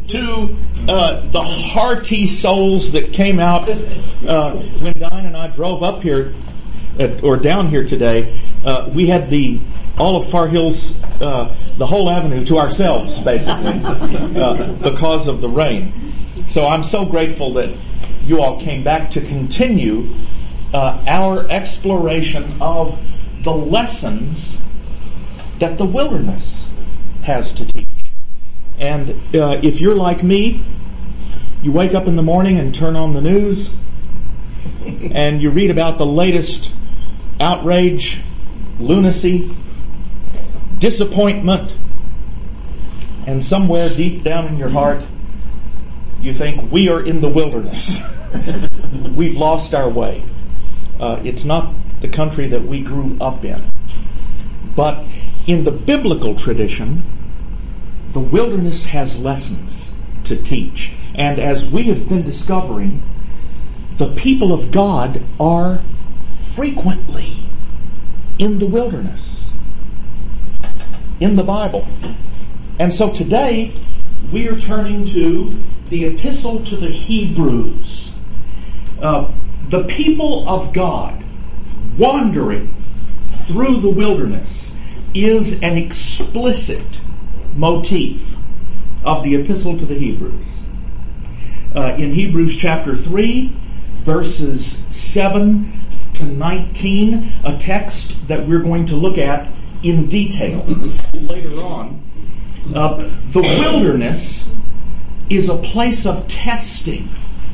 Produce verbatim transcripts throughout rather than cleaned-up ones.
to uh, the hearty souls that came out uh, when Diane and I drove up here, at, or down here today. Uh, we had the all of Far Hills, uh, the whole avenue to ourselves, basically, uh, because of the rain. So I'm so grateful that you all came back to continue uh, our exploration of the lessons that the wilderness has to teach. And uh, if you're like me, you wake up in the morning and turn on the news, and you read about the latest outrage, lunacy, disappointment, and somewhere deep down in your heart, you think, we are in the wilderness. We've lost our way. Uh, it's not the country that we grew up in. But in the biblical tradition, the wilderness has lessons to teach. And as we have been discovering, the people of God are frequently in the wilderness, in the Bible. And so today, we are turning to the Epistle to the Hebrews. Uh, the people of God wandering through the wilderness is an explicit motif of the Epistle to the Hebrews. Uh, in Hebrews chapter three, verses seven to nineteen, a text that we're going to look at in detail later on, uh, the wilderness is a place of testing,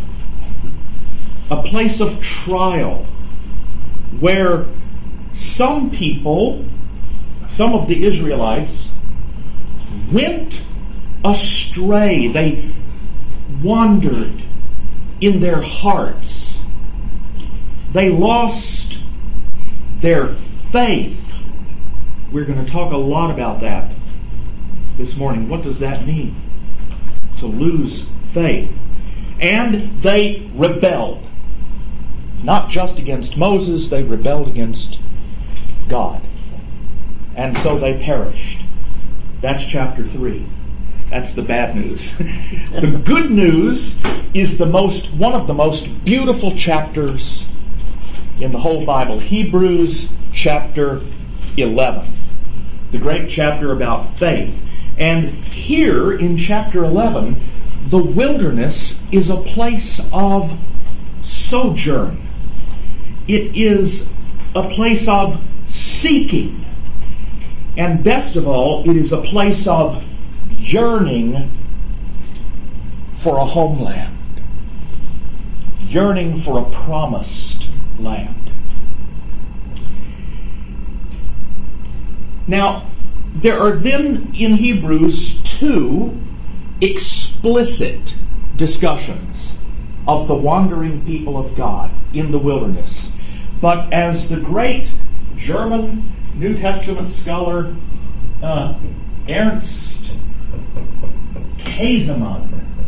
a place of trial, where some people, some of the Israelites, went astray. They wandered in their hearts. They lost their faith. We're going to talk a lot about that this morning. What does that mean? To lose faith. And they rebelled. Not just against Moses, they rebelled against God. And so they perished. That's chapter three. That's the bad news. The good news is the most, one of the most beautiful chapters in the whole Bible. Hebrews chapter eleven. The great chapter about faith. And here in chapter eleven, the wilderness is a place of sojourn. It is a place of seeking. And best of all, it is a place of yearning for a homeland. Yearning for a promised land. Now, there are then in Hebrews two explicit discussions of the wandering people of God in the wilderness. But as the great German New Testament scholar uh, Ernst Käsemann,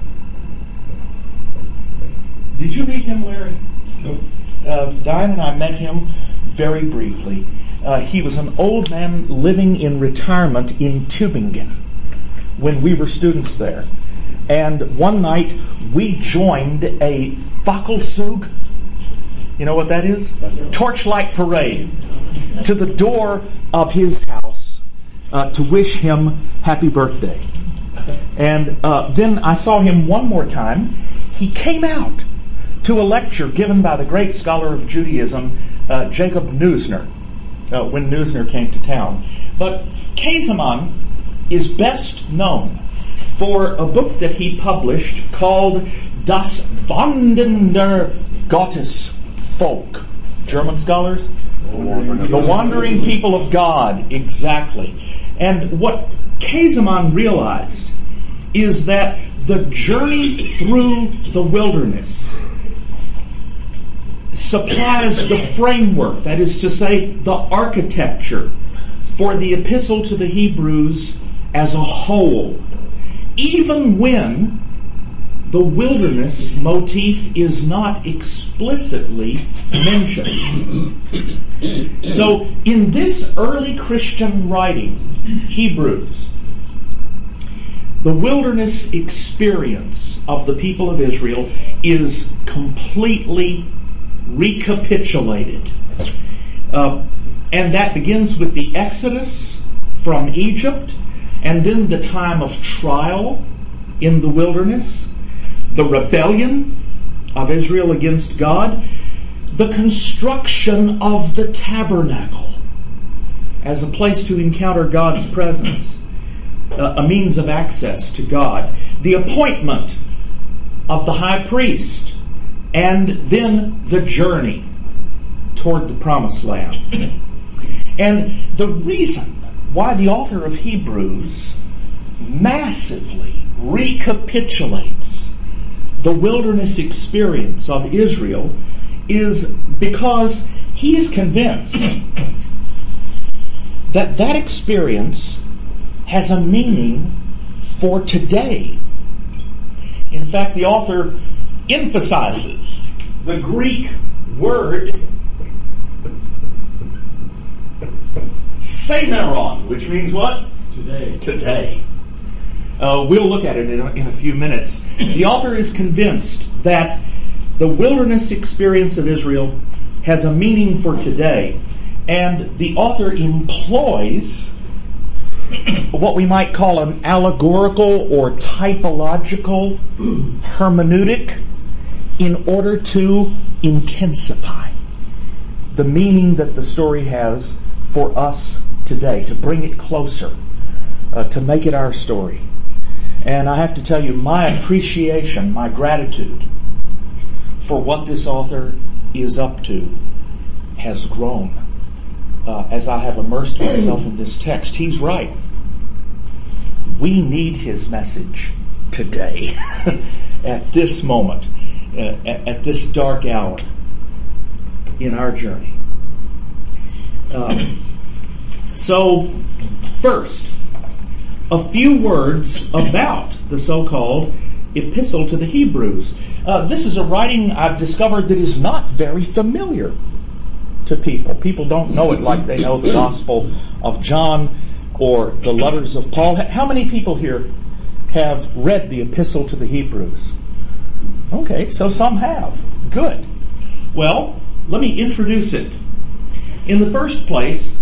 did you meet him, Larry? No. Uh, Diane and I met him very briefly. Uh, he was an old man living in retirement in Tübingen when we were students there. And one night we joined a Fackelzug. You know what that is? Torchlight parade to the door of his house uh, to wish him happy birthday. And uh, then I saw him one more time. He came out to a lecture given by the great scholar of Judaism, uh, Jacob Neusner, uh, when Neusner came to town. But Käsemann is best known for a book that he published called Das Wandernder Gottesvolk. German scholars? The Wandering People of God, exactly. And what Käsemann realized is that the journey through the wilderness supplies the framework, that is to say, the architecture for the Epistle to the Hebrews as a whole, even when the wilderness motif is not explicitly mentioned. So, in this early Christian writing, Hebrews, The wilderness experience of the people of Israel is completely recapitulated. Uh, and that begins with the Exodus from Egypt, and then the time of trial in the wilderness, the rebellion of Israel against God, the construction of the tabernacle as a place to encounter God's presence, uh, a means of access to God, the appointment of the high priest, and then the journey toward the promised land. And the reason why the author of Hebrews massively recapitulates the wilderness experience of Israel is because he is convinced that that experience has a meaning for today. In fact, the author emphasizes the Greek word semeron, which means what? Today. Today. Uh, we'll look at it in a, in a few minutes. The author is convinced that the wilderness experience of Israel has a meaning for today, and the author employs what we might call an allegorical or typological hermeneutic in order to intensify the meaning that the story has for us today, to bring it closer, uh, to make it our story. And I have to tell you, my appreciation, my gratitude for what this author is up to has grown uh, as I have immersed myself in this text. He's right. We need his message today, at this moment, uh, at, at this dark hour in our journey. Um, so, first, a few words about the so-called Epistle to the Hebrews. Uh, this is a writing I've discovered that is not very familiar to people. People don't know it like they know the Gospel of John or the letters of Paul. How many people here have read the Epistle to the Hebrews? Okay, so some have. Good. Well, let me introduce it. In the first place,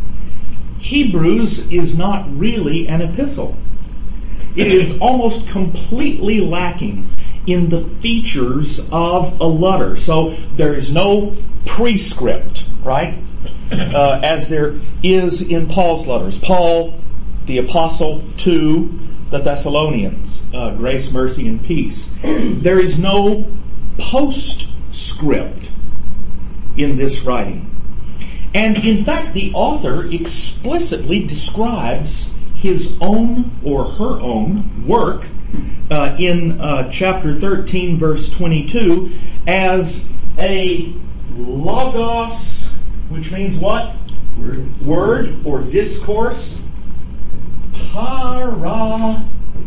Hebrews is not really an epistle. It is almost completely lacking in the features of a letter. So there is no prescript, right? Uh, as there is in Paul's letters. Paul, the apostle to the Thessalonians, uh, grace, mercy, and peace. There is no postscript in this writing. And in fact, the author explicitly describes his own or her own work uh, in uh, chapter thirteen, verse twenty-two, as a logos, which means what? Word, Word or discourse. Parakleis.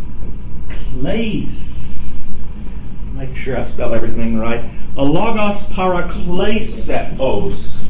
Make sure I spell everything right. A logos parakleseos.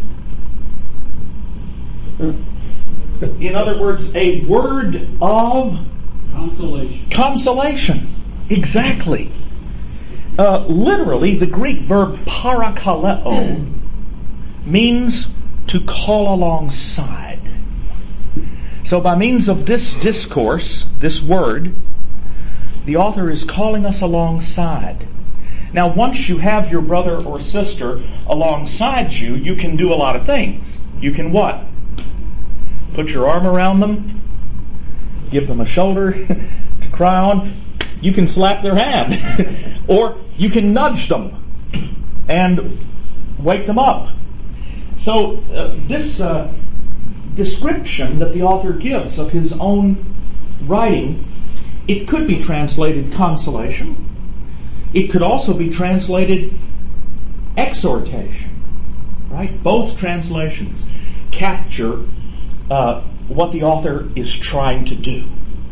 In other words, a word of consolation. Consolation. Exactly. Uh, literally, the Greek verb parakaleo means to call alongside. So by means of this discourse, this word, the author is calling us alongside. Now, once you have your brother or sister alongside you, you can do a lot of things. You can what? Put your arm around them, give them a shoulder to cry on. You can slap their hand, or you can nudge them and wake them up. So uh, this uh, description that the author gives of his own writing, it could be translated consolation. It could also be translated exhortation, right? Both translations capture uh, what the author is trying to do.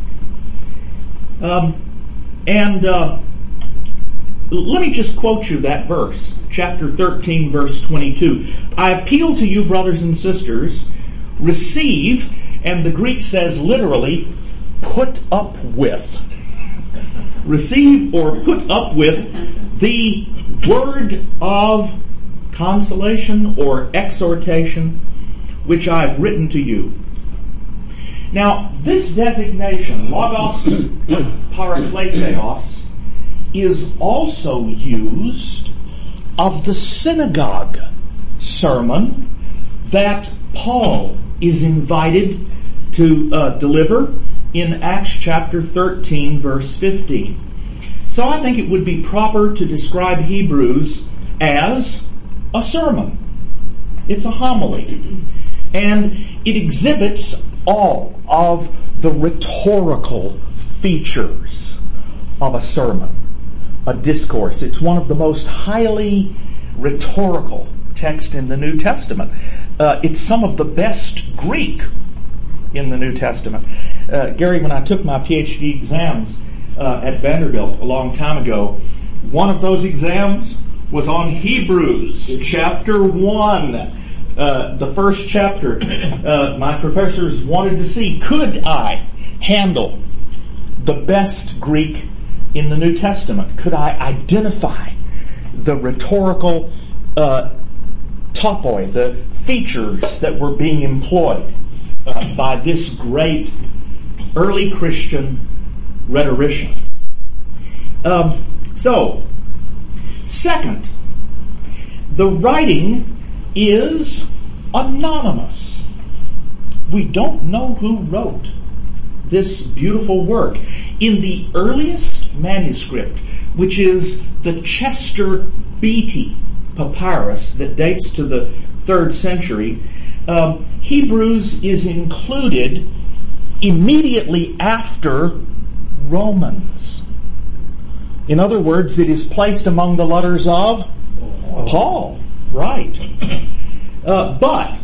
Um, and uh, let me just quote you that verse, chapter thirteen, verse twenty-two. I appeal to you, brothers and sisters, receive, and the Greek says literally, put up with. receive or put up with the word of consolation or exhortation which I've written to you. Now, this designation, logos parakleseos, is also used of the synagogue sermon that Paul is invited to uh, deliver in Acts chapter thirteen, verse fifteen. So I think it would be proper to describe Hebrews as a sermon. It's a homily. And it exhibits all of the rhetorical features of a sermon, a discourse. It's one of the most highly rhetorical texts in the New Testament. Uh, it's some of the best Greek in the New Testament. Uh, Gary, when I took my P H D exams uh, at Vanderbilt a long time ago, one of those exams was on Hebrews chapter one, uh, the first chapter. Uh, my professors wanted to see, could I handle the best Greek in the New Testament? Could I identify the rhetorical uh, topoi, the features that were being employed uh, by this great early Christian rhetorician? Um, so, second, the writing is anonymous. We don't know who wrote this beautiful work. In the earliest manuscript, which is the Chester Beatty papyrus that dates to the third century, um, Hebrews is included immediately after Romans. In other words, it is placed among the letters of Paul. Right. Uh, but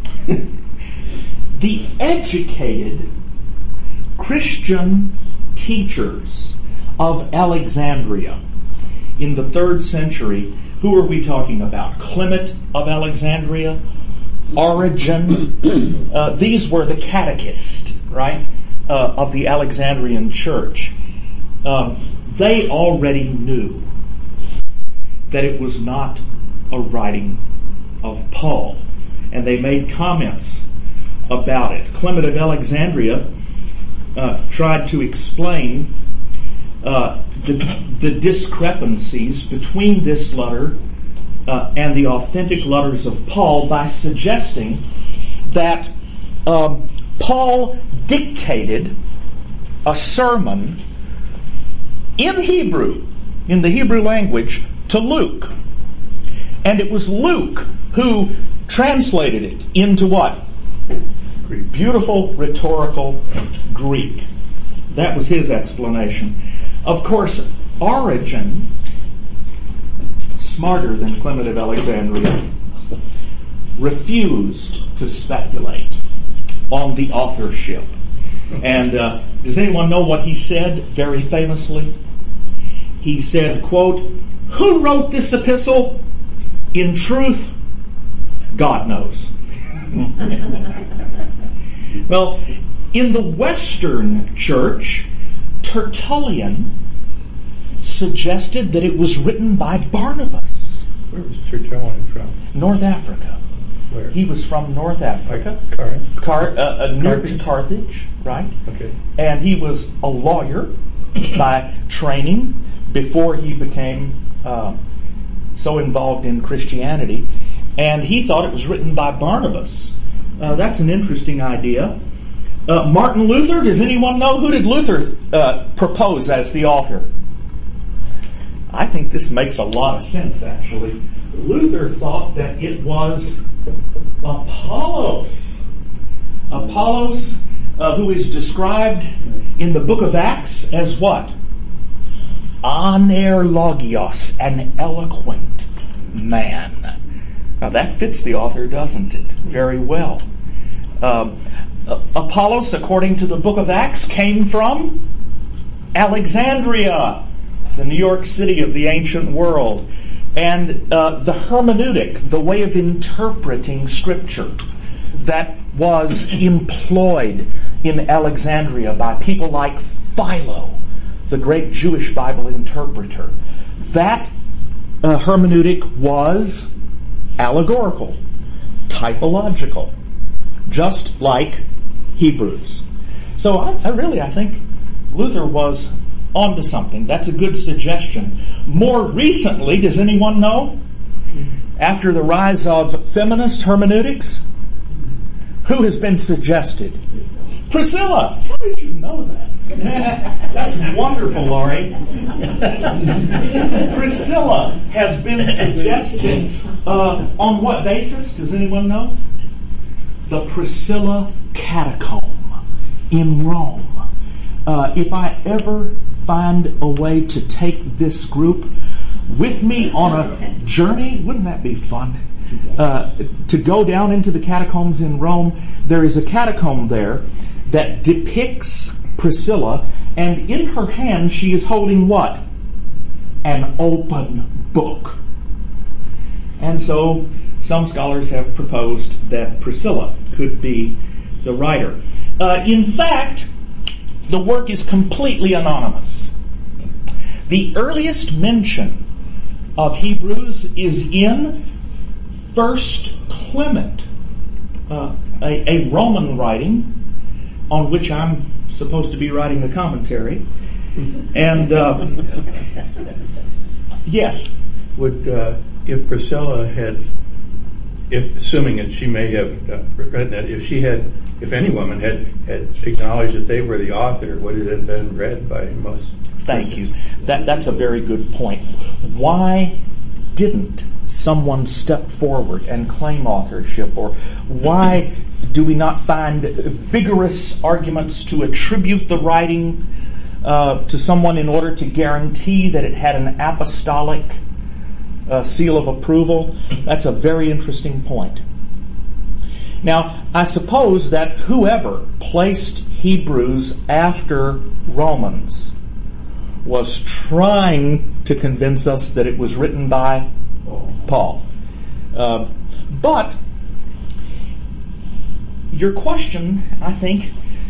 the educated Christian teachers of Alexandria in the third century, who are we talking about? Clement of Alexandria, Origen. Uh, these were the catechists, right, uh, of the Alexandrian church. Um, they already knew that it was not a writing of Paul, and they made comments about it. Clement of Alexandria uh, tried to explain uh, the, the discrepancies between this letter uh, and the authentic letters of Paul by suggesting that um, Paul dictated a sermon in Hebrew, in the Hebrew language, to Luke. And it was Luke who translated it into what? Greek. Beautiful rhetorical Greek. That was his explanation. Of course, Origen, smarter than Clement of Alexandria, refused to speculate on the authorship. And uh, does anyone know what he said very famously? He said, quote, "Who wrote this epistle? In truth, God knows." Well, in the Western church, Tertullian suggested that it was written by Barnabas. Where was Tertullian from? North Africa. Where? He was from North Africa. Like Corinth? Car- uh, uh, near Carthage? to Carthage, right? Okay. And he was a lawyer by training before he became uh, so involved in Christianity. And he thought it was written by Barnabas. Uh, that's an interesting idea. Uh, Martin Luther, does anyone know who did Luther uh, propose as the author? I think this makes a lot of sense, actually. Luther thought that it was Apollos. Apollos, uh, who is described in the book of Acts as what? Anerlogios, an eloquent man. Now that fits the author, doesn't it? Very well. Um, Apollos, according to the book of Acts, came from Alexandria, the New York City of the ancient world. And uh, the hermeneutic, the way of interpreting Scripture that was employed in Alexandria by people like Philo, the great Jewish Bible interpreter. That uh, hermeneutic was allegorical, typological, just like Hebrews. So I, I really, I think Luther was onto something. That's a good suggestion. More recently, does anyone know? After the rise of feminist hermeneutics, who has been suggested? Priscilla. How did you know that? That's wonderful, Laurie. Priscilla has been suggested. Uh, on what basis? Does anyone know? The Priscilla Catacomb in Rome. Uh, if I ever find a way to take this group with me on a journey, wouldn't that be fun? Uh, to go down into the catacombs in Rome. There is a catacomb there that depicts Priscilla, and in her hand she is holding what? An open book. And so some scholars have proposed that Priscilla could be the writer. Uh, in fact, the work is completely anonymous. The earliest mention of Hebrews is in First Clement, uh, a, a Roman writing on which I'm supposed to be writing a commentary. And uh, yes, would uh, if Priscilla had, if assuming that she may have uh, read that, if she had, if any woman had had acknowledged that they were the author, would it have been read by most? Thank you. That that's a very good point. Why didn't someone step forward and claim authorship, or why do we not find vigorous arguments to attribute the writing uh, to someone in order to guarantee that it had an apostolic uh, seal of approval? That's a very interesting point. Now, I suppose that whoever placed Hebrews after Romans was trying to convince us that it was written by Paul. Uh, but your question, I think,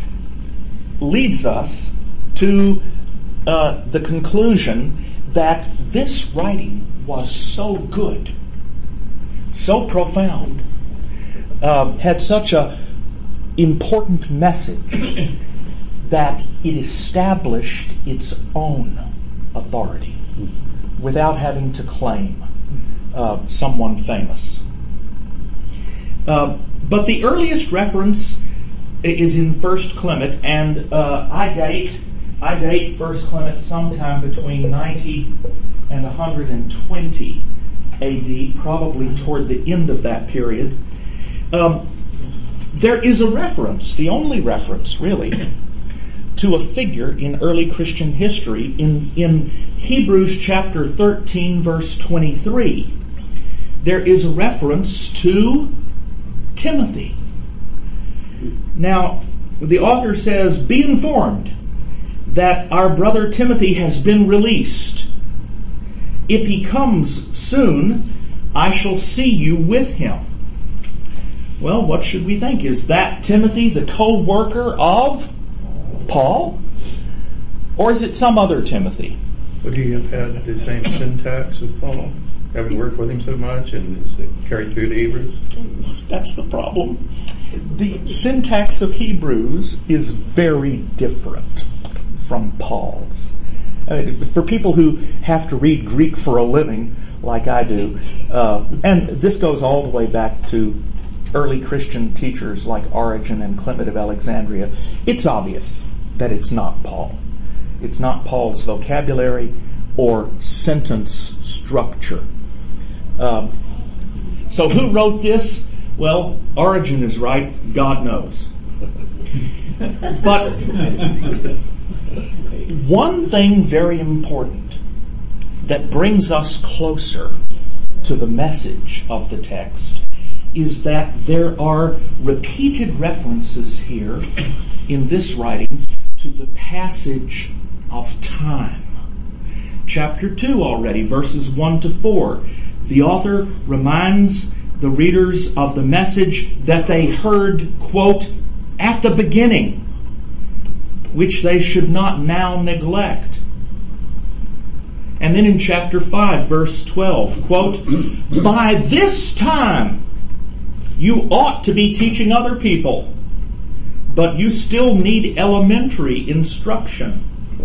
leads us to uh, the conclusion that this writing was so good, so profound, uh, had such a important message that it established its own authority without having to claim uh, someone famous. Uh, but the earliest reference is in First Clement, and uh, I date I date First Clement sometime between ninety and one hundred twenty A D, probably toward the end of that period. Um, there is a reference, the only reference really, to a figure in early Christian history in, in Hebrews chapter thirteen, verse twenty-three. There is a reference to Timothy. Now, the author says, "Be informed that our brother Timothy has been released. If he comes soon, I shall see you with him." Well, what should we think? Is that Timothy, the co-worker of Paul? Or is it some other Timothy? Would he have had the same syntax of Paul, having worked with him so much and carried through the Hebrews? That's the problem. The syntax of Hebrews is very different from Paul's. I mean, for people who have to read Greek for a living, like I do, uh, and this goes all the way back to early Christian teachers like Origen and Clement of Alexandria, it's obvious that it's not Paul. It's not Paul's vocabulary or sentence structure. Um, so who wrote this? Well, Origen is right. God knows. But one thing very important that brings us closer to the message of the text is that there are repeated references here in this writing to the passage of time. Chapter two already, verses one to four. The author reminds the readers of the message that they heard, quote, at the beginning, which they should not now neglect. And then in chapter five, verse twelve, quote, by this time you ought to be teaching other people, but you still need elementary instruction.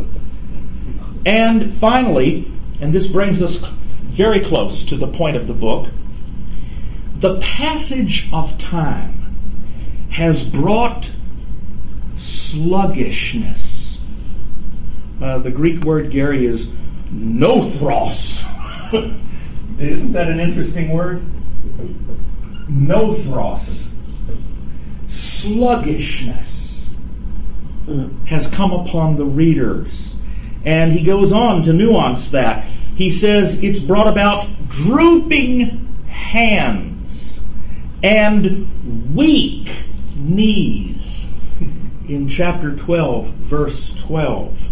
And finally, and this brings us very close to the point of the book, the passage of time has brought sluggishness. Uh, the Greek word, Gary, is nothros. Isn't that an interesting word? Nothros. Sluggishness has come upon the readers. And he goes on to nuance that. He says it's brought about drooping hands and weak knees. In chapter twelve, verse twelve.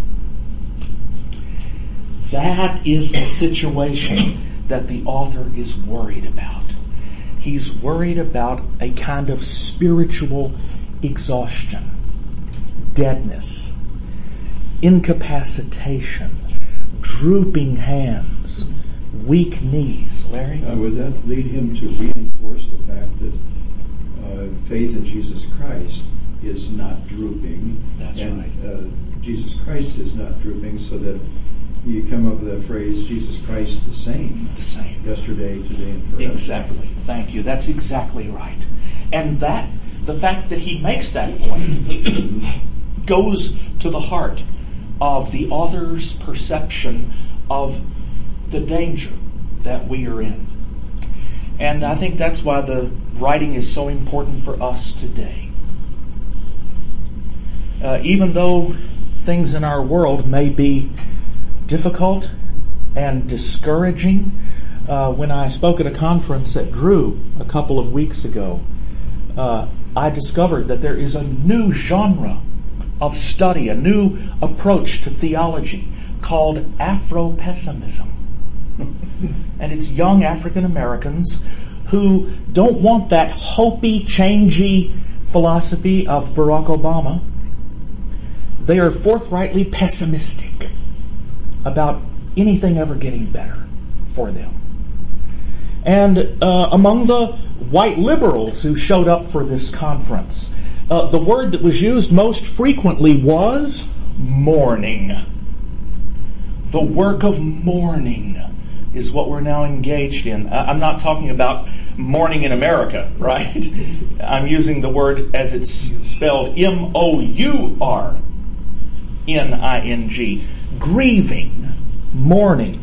That is the situation that the author is worried about. He's worried about a kind of spiritual exhaustion, deadness, incapacitation, drooping hands, weak knees. Larry? Uh, would that lead him to reinforce the fact that uh, faith in Jesus Christ is not drooping? That's and, right. Uh, Jesus Christ is not drooping, so that you come up with that phrase, Jesus Christ the same. The same. Yesterday, today, and forever. Exactly. Thank you. That's exactly right. And that, the fact that he makes that point goes to the heart of the author's perception of the danger that we are in. And I think that's why the writing is so important for us today. Uh, even though things in our world may be difficult and discouraging, uh, when I spoke at a conference at Drew a couple of weeks ago, uh, I discovered that there is a new genre of study, a new approach to theology called Afro-pessimism. And it's young African Americans who don't want that hopey, changey philosophy of Barack Obama. They are forthrightly pessimistic about anything ever getting better for them. And uh, among the white liberals who showed up for this conference, uh, the word that was used most frequently was mourning. The work of mourning is what we're now engaged in. I'm not talking about mourning in America, right? I'm using the word as it's spelled M O U R N I N G. Grieving, mourning.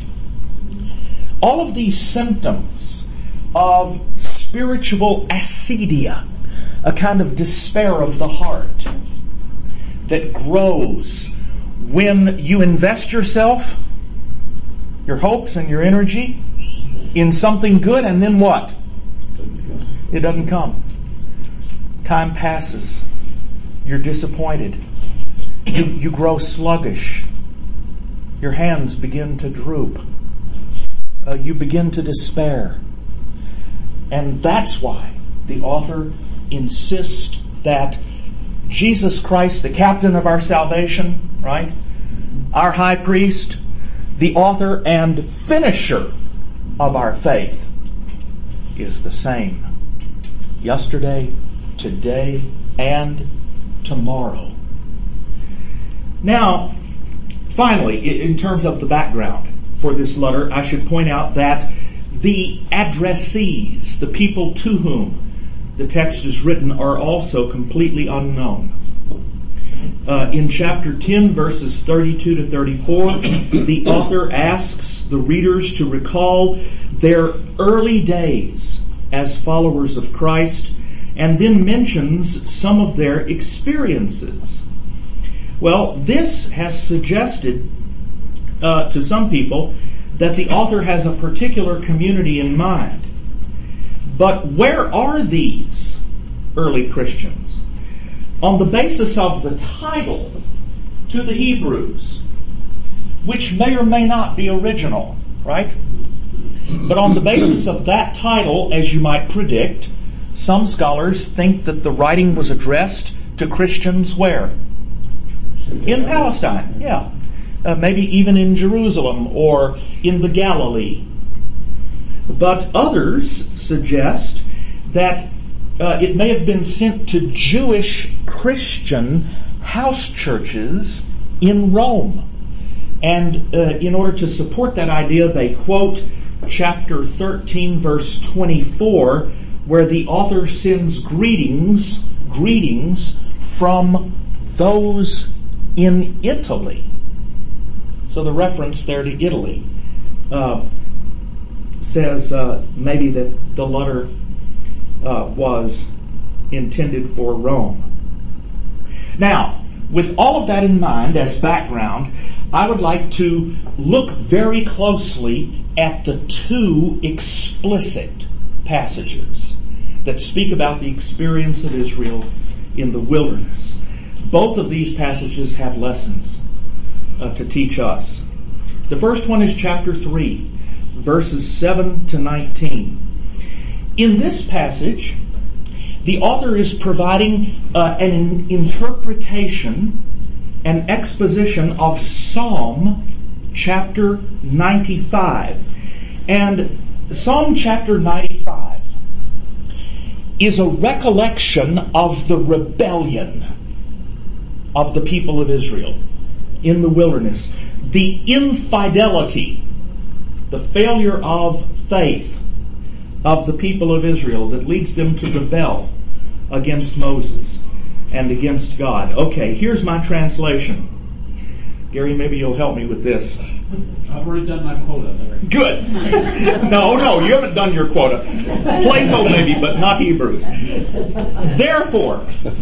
All of these symptoms of spiritual acedia, a kind of despair of the heart that grows when you invest yourself, your hopes and your energy in something good, and then what? It doesn't come. Time passes. You're disappointed. You, you grow sluggish. Your hands begin to droop. Uh, you begin to despair. And that's why the author insists that Jesus Christ, the captain of our salvation, right? Our high priest, the author and finisher of our faith, is the same. Yesterday, today, and tomorrow. Now, finally, in terms of the background for this letter, I should point out that the addressees, the people to whom the text is written, are also completely unknown. Uh, in chapter ten, verses thirty-two to thirty-four, the author asks the readers to recall their early days as followers of Christ, and then mentions some of their experiences. Well, this has suggested uh, to some people that the author has a particular community in mind. But where are these early Christians? On the basis of the title to the Hebrews, which may or may not be original, right? But on the basis of that title, as you might predict, some scholars think that the writing was addressed to Christians where? In Palestine, yeah. uh, maybe even in Jerusalem or in the Galilee. But others suggest that uh, it may have been sent to Jewish Christian house churches in Rome. And uh, in order to support that idea, they quote chapter thirteen, verse twenty-four, where the author sends greetings, greetings from those in Italy. So the reference there to Italy uh, says uh, maybe that the letter uh, was intended for Rome. Now, with all of that in mind as background, I would like to look very closely at the two explicit passages that speak about the experience of Israel in the wilderness. Both of these passages have lessons uh, to teach us. The first one is chapter three, verses seven to nineteen. In this passage, the author is providing uh, an interpretation, an exposition of Psalm chapter ninety-five. And Psalm chapter ninety-five is a recollection of the rebellion of the people of Israel in the wilderness, the infidelity, the failure of faith of the people of Israel that leads them to rebel against Moses and against God. Okay, here's my translation. Gary, maybe you'll help me with this. I've already done my quota, Larry. Good. No, no, you haven't done your quota. Plato maybe, but not Hebrews. Therefore,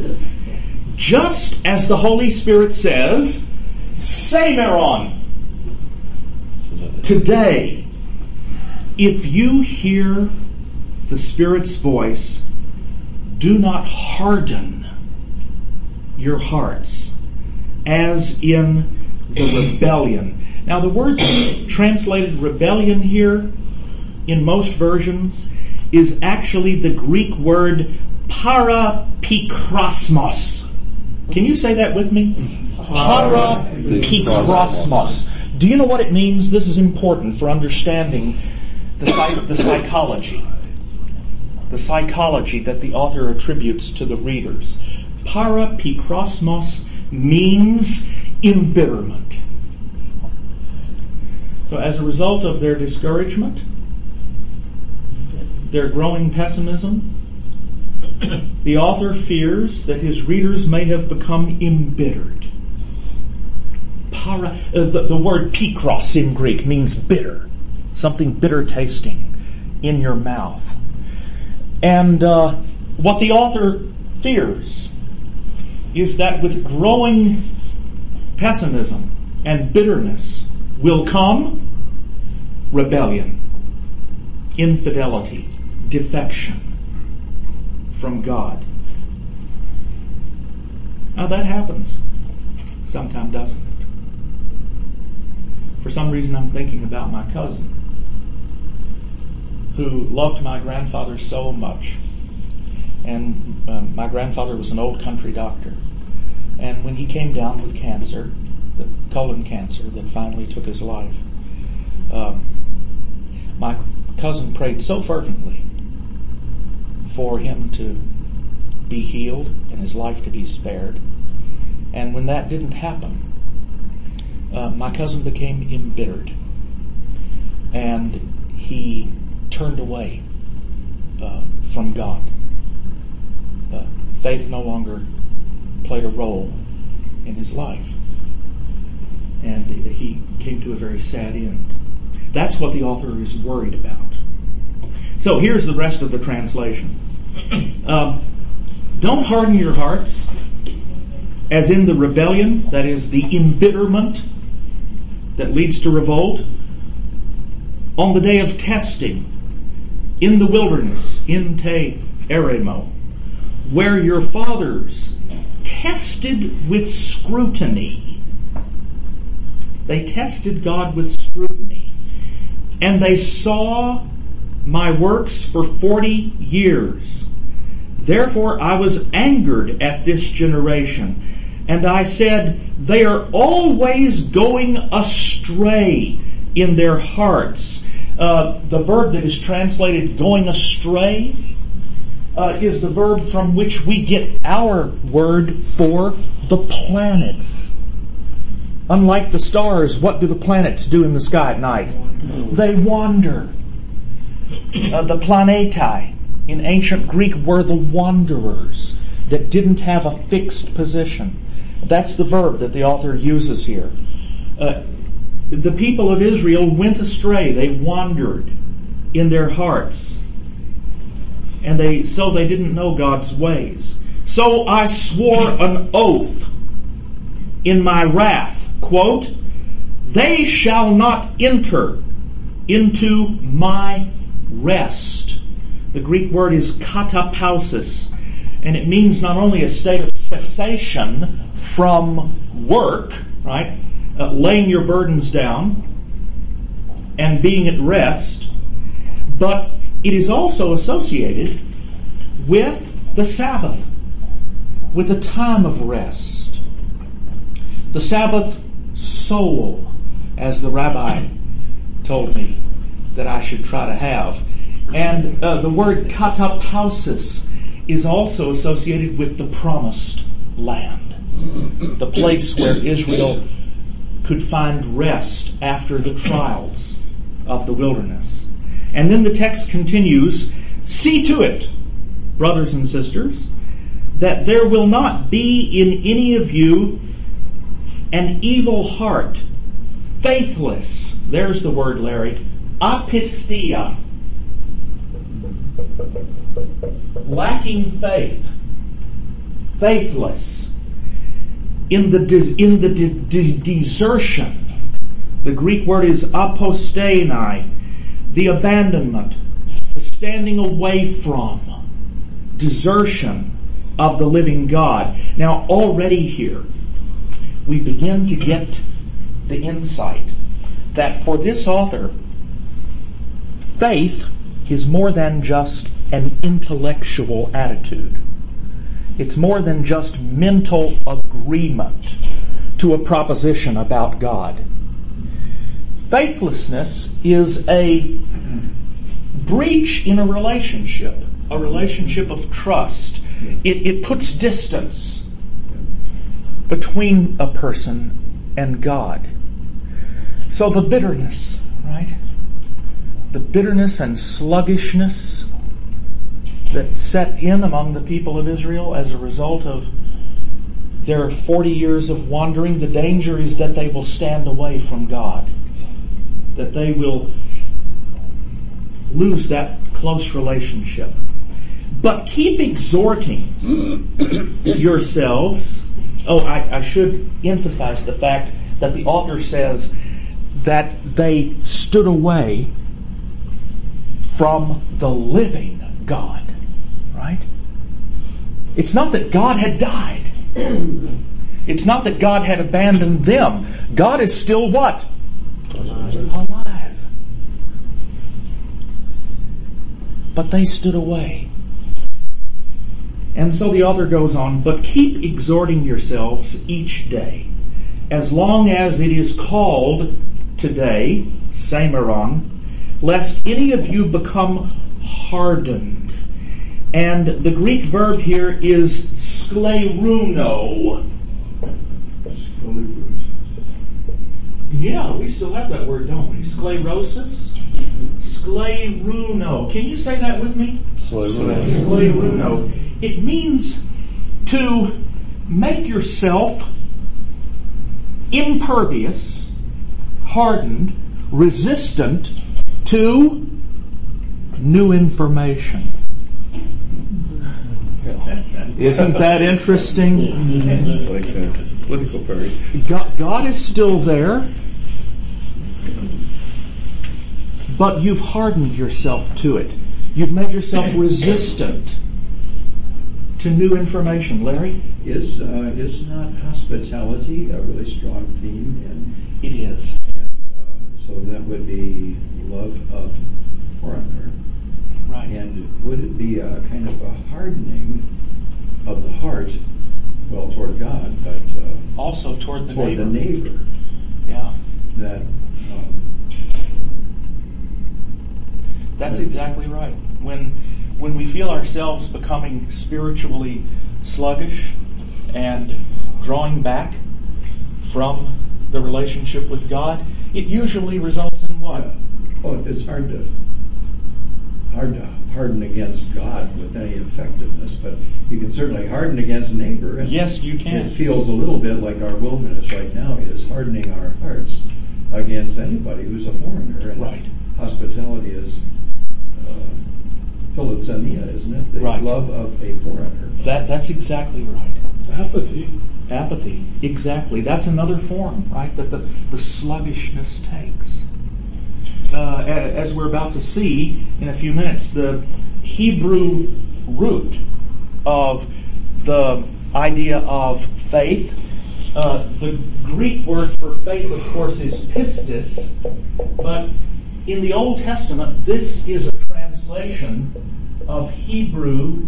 just as the Holy Spirit says, say, Meron, today, if you hear the Spirit's voice, do not harden your hearts as in the rebellion. Now the word translated rebellion here in most versions is actually the Greek word parapikrosmos. Can you say that with me? Parapikrosmos. Do you know what it means? This is important for understanding the, the psychology. The psychology that the author attributes to the readers. Parapikrosmos means embitterment. So as a result of their discouragement, their growing pessimism, the author fears that his readers may have become embittered. Para, uh, the, the word pikros in Greek means bitter, something bitter tasting in your mouth. And uh, what the author fears is that with growing pessimism and bitterness will come rebellion, infidelity, defection from God. Now that happens. Sometimes doesn't it? For some reason I'm thinking about my cousin who loved my grandfather so much. And um, my grandfather was an old country doctor. And when he came down with cancer, the colon cancer that finally took his life, um, my cousin prayed so fervently for him to be healed and his life to be spared. And when that didn't happen, uh, my cousin became embittered. And he turned away uh, from God. Uh, faith no longer played a role in his life. And he came to a very sad end. That's what the author is worried about. So here's the rest of the translation. Um, don't harden your hearts, as in the rebellion, that is the embitterment that leads to revolt, on the day of testing, in the wilderness, in Te Eremo, where your fathers tested with scrutiny. They tested God with scrutiny. And they saw my works for forty years. Therefore I was angered at this generation, And I said, they are always going astray in their hearts. Uh, the verb that is translated going astray uh, is the verb from which we get our word for the planets. Unlike the stars, what do the planets do in the sky at night? They wander. Uh, the planetae in ancient Greek were the wanderers that didn't have a fixed position. That's the verb that the author uses here. Uh, the people of Israel went astray. They wandered in their hearts. And they so they didn't know God's ways. So I swore an oath in my wrath, quote, they shall not enter into my rest. The Greek word is katapausis, and it means not only a state of cessation from work, right, uh, laying your burdens down and being at rest, but it is also associated with the Sabbath, with a time of rest. The Sabbath soul, as the rabbi told me that I should try to have. And uh, the word katapausis is also associated with the promised land, the place where Israel could find rest after the trials of the wilderness. And then the text continues, see to it, brothers and sisters, that there will not be in any of you an evil heart, faithless, there's the word, Larry, apistia, lacking faith, faithless, in the de- in the de- de- desertion. The Greek word is apostenai, the abandonment, the standing away from, desertion of the living God. Now already here, we begin to get the insight that for this author, faith is more than just an intellectual attitude. It's more than just mental agreement to a proposition about God. Faithlessness is a breach in a relationship, a relationship of trust. It, it puts distance between a person and God. So the bitterness, right? The bitterness and sluggishness that set in among the people of Israel as a result of their forty years of wandering, the danger is that they will stand away from God, that they will lose that close relationship. But keep exhorting yourselves. Oh, I, I should emphasize the fact that the author says that they stood away from the living God. Right? It's not that God had died. It's not that God had abandoned them. God is still what? Alive. Alive. But they stood away. And so the author goes on, but keep exhorting yourselves each day, as long as it is called today, Samaron, lest any of you become hardened. And the Greek verb here is skleruno. Yeah, we still have that word, don't we? Sclerosis? Skleruno. Can you say that with me? Skleruno. Skleruno. It means to make yourself impervious, hardened, resistant to new information. Isn't that interesting? It's like a political party. God, God is still there, but you've hardened yourself to it. You've made yourself resistant to new information. Larry? Is uh, is not hospitality a really strong theme? And, It is. and uh, so that would be love of foreigner. Right. And would it be a kind of a hardening of the heart well, toward God, but uh, Also toward the toward neighbor. the neighbor. Yeah. That um, That's exactly right. When when we feel ourselves becoming spiritually sluggish and drawing back from the relationship with God, it usually results in what? well, it's hard to hard to harden against God with any effectiveness, but you can certainly harden against a neighbor. And Yes, you can. It feels a little bit like our wilderness right now is hardening our hearts against anybody who's a foreigner. And Right. hospitality is uh, philoxenia, isn't it? The Right. love of a foreigner. That that's exactly right. Apathy. Apathy. Exactly. That's another form, right, that the, the sluggishness takes. Uh, a- as we're about to see in a few minutes, the Hebrew root of the idea of faith, uh, the Greek word for faith, of course, is pistis, but in the Old Testament, this is a translation of Hebrew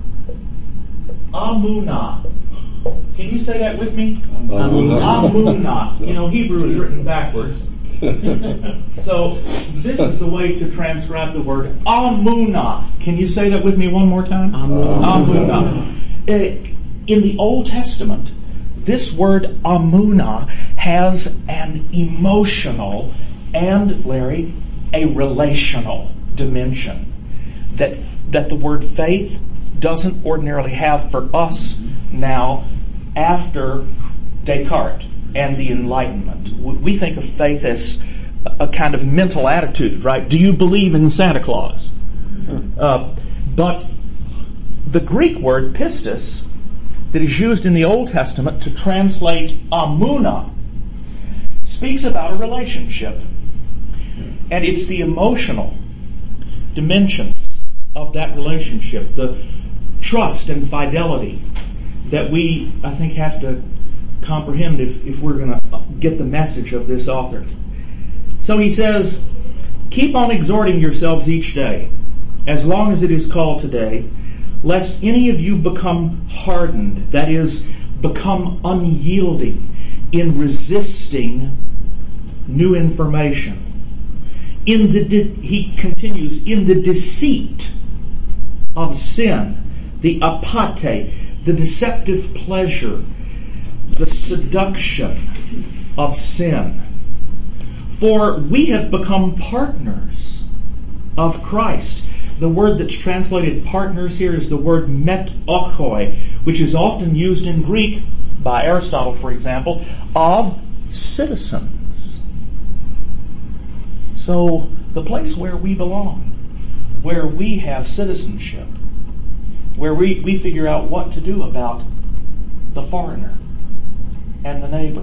amunah. Can you say that with me? Amunah. Amunah. You know, Hebrew is written backwards. So this is the way to transcribe the word amunah. Can you say that with me one more time? Amunah. Uh, In the Old Testament, this word amunah has an emotional and, Larry, a relational dimension that that the word faith doesn't ordinarily have for us now after Descartes and the Enlightenment. We think of faith as a kind of mental attitude, right? Do you believe in Santa Claus? Uh, but the Greek word pistis that is used in the Old Testament to translate amunah speaks about a relationship. And it's the emotional dimensions of that relationship, the trust and fidelity that we, I think, have to comprehend if, if we're going to get the message of this author. So he says, keep on exhorting yourselves each day, as long as it is called today, lest any of you become hardened, that is, become unyielding in resisting new information. In the de- he continues, in the deceit of sin, the apate, the deceptive pleasure, the seduction of sin. For we have become partners of Christ. The word that's translated partners here is the word metochoi, which is often used in Greek by Aristotle, for example, of citizens. So the place where we belong, where we have citizenship, where we, we figure out what to do about the foreigner and the neighbor,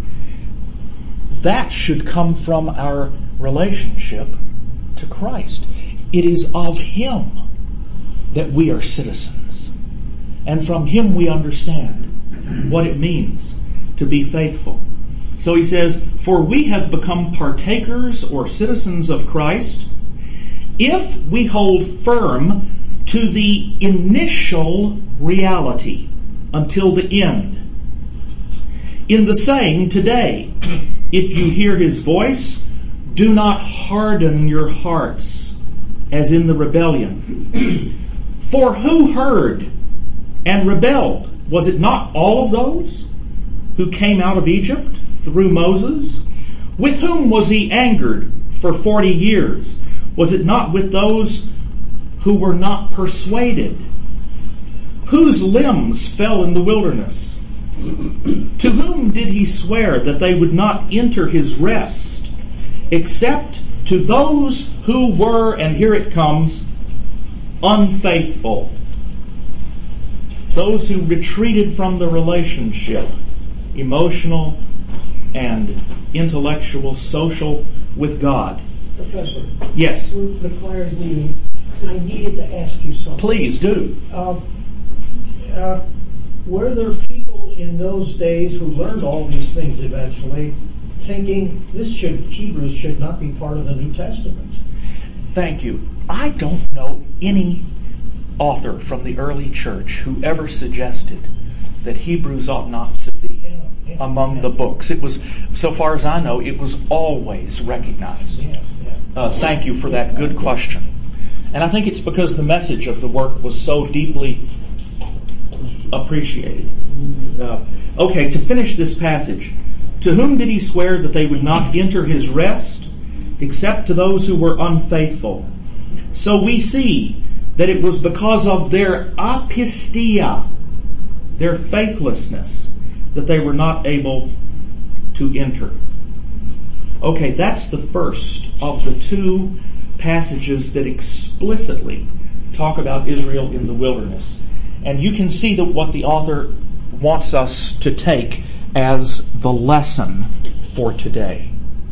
that should come from our relationship to Christ. It is of Him that we are citizens. And from Him we understand what it means to be faithful. So he says, for we have become partakers or citizens of Christ if we hold firm to the initial reality until the end. In the saying today, if you hear His voice, do not harden your hearts as in the rebellion. For who heard and rebelled? Was it not all of those who came out of Egypt through Moses? With whom was He angered for forty years? Was it not with those who were not persuaded? Whose limbs fell in the wilderness? To whom did He swear that they would not enter His rest, except to those who were, and here it comes, unfaithful? Those who retreated from the relationship, emotional and intellectual, social, with God. Professor. Yes. The choir's meeting. I needed to ask you something. Please do. Uh, uh, were there people in those days who learned all these things eventually, thinking this should Hebrews should not be part of the New Testament? Thank you. I don't know any author from the early church who ever suggested that Hebrews ought not to be among the books. It was, so far as I know, it was always recognized. Uh, thank you for that good question. And I think it's because the message of the work was so deeply appreciated. Uh, okay, to finish this passage. To whom did he swear that they would not enter his rest, except to those who were unfaithful? So we see that it was because of their apistia, their faithlessness, that they were not able to enter. Okay, that's the first of the two passages that explicitly talk about Israel in the wilderness. And you can see that what the author wants us to take as the lesson for today.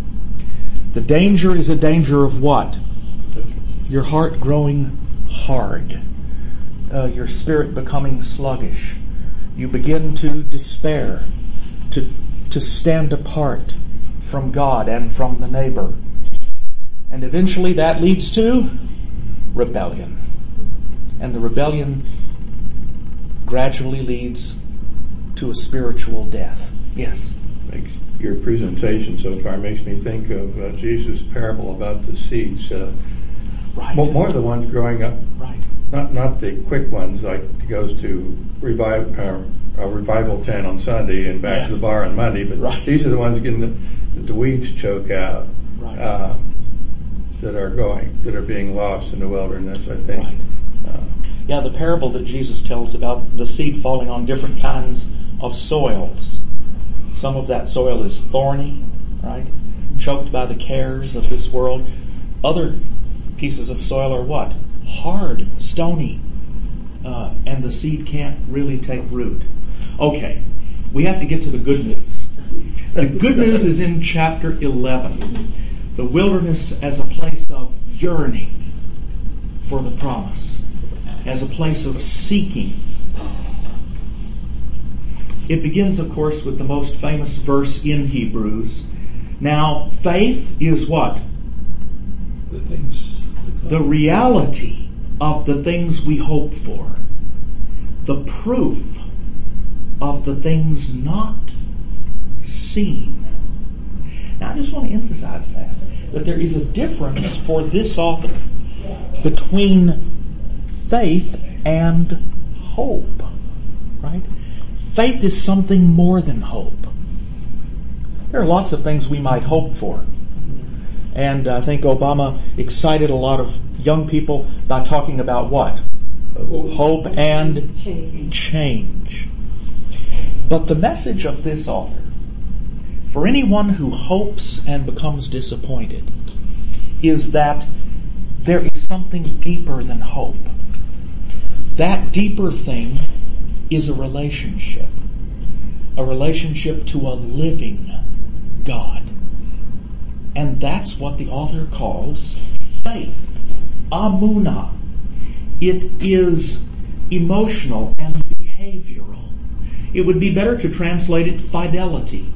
The danger is a danger of what? Your heart growing hard. Uh, your spirit becoming sluggish. You begin to despair, to, to stand apart from God and from the neighbor. And eventually that leads to rebellion. And the rebellion gradually leads to a spiritual death. Yes? Makes, your presentation so far makes me think of uh, Jesus' parable about the seeds. Uh, right. More, more the ones growing up. Right. Not not the quick ones like goes to revive uh, a revival tent on Sunday and back yeah. to the bar on Monday, but right. these are the ones getting the, that the weeds choke out, right. uh, that are going, that are being lost in the wilderness, I think. Right. Uh, yeah, the parable that Jesus tells about the seed falling on different kinds of soils. Some of that soil is thorny, right? Choked by the cares of this world. Other pieces of soil are what? Hard, stony, uh, and the seed can't really take root. Okay, we have to get to the good news. The good news is in chapter eleven. The wilderness as a place of yearning for the promise, as a place of seeking. It begins, of course, with the most famous verse in Hebrews. Now, faith is what? the things. The reality of the things we hope for. The proof of the things not seen. Now I just want to emphasize that. That there is a difference for this author between faith and hope. Right? Faith is something more than hope. There are lots of things we might hope for. And I think Obama excited a lot of young people by talking about what? Hope and change. But the message of this author, for anyone who hopes and becomes disappointed, is that there is something deeper than hope. That deeper thing is a relationship. A relationship to a living God. And that's what the author calls faith. Amunah. It is emotional and behavioral. It would be better to translate it fidelity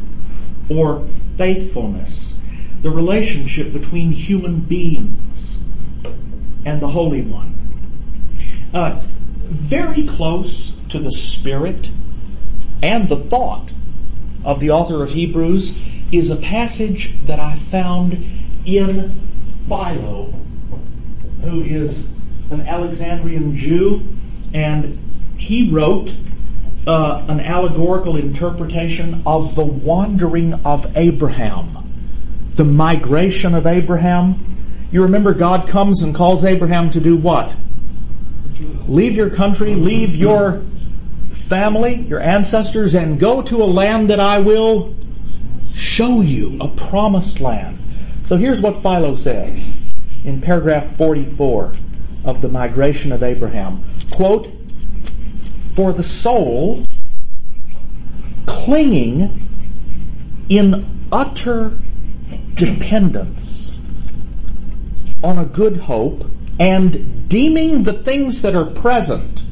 or faithfulness. The relationship between human beings and the Holy One. Uh, very close to the spirit and the thought of the author of Hebrews is a passage that I found in Philo, who is an Alexandrian Jew, and he wrote uh, an allegorical interpretation of the wandering of Abraham, the migration of Abraham. You remember God comes and calls Abraham to do what? Leave your country, leave your family, your ancestors, and go to a land that I will show you, a promised land. So here's what Philo says in paragraph forty-four of the Migration of Abraham. Quote, "For the soul clinging in utter dependence on a good hope and deeming the things that are present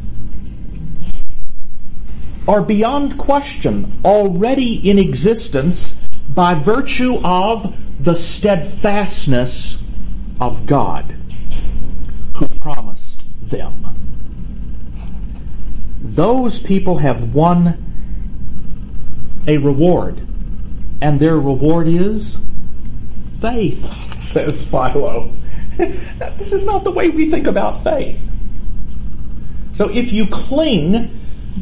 are beyond question already in existence by virtue of the steadfastness of God who promised them." those people have won a reward. And their reward is faith, says Philo. This is not the way we think about faith. So if you cling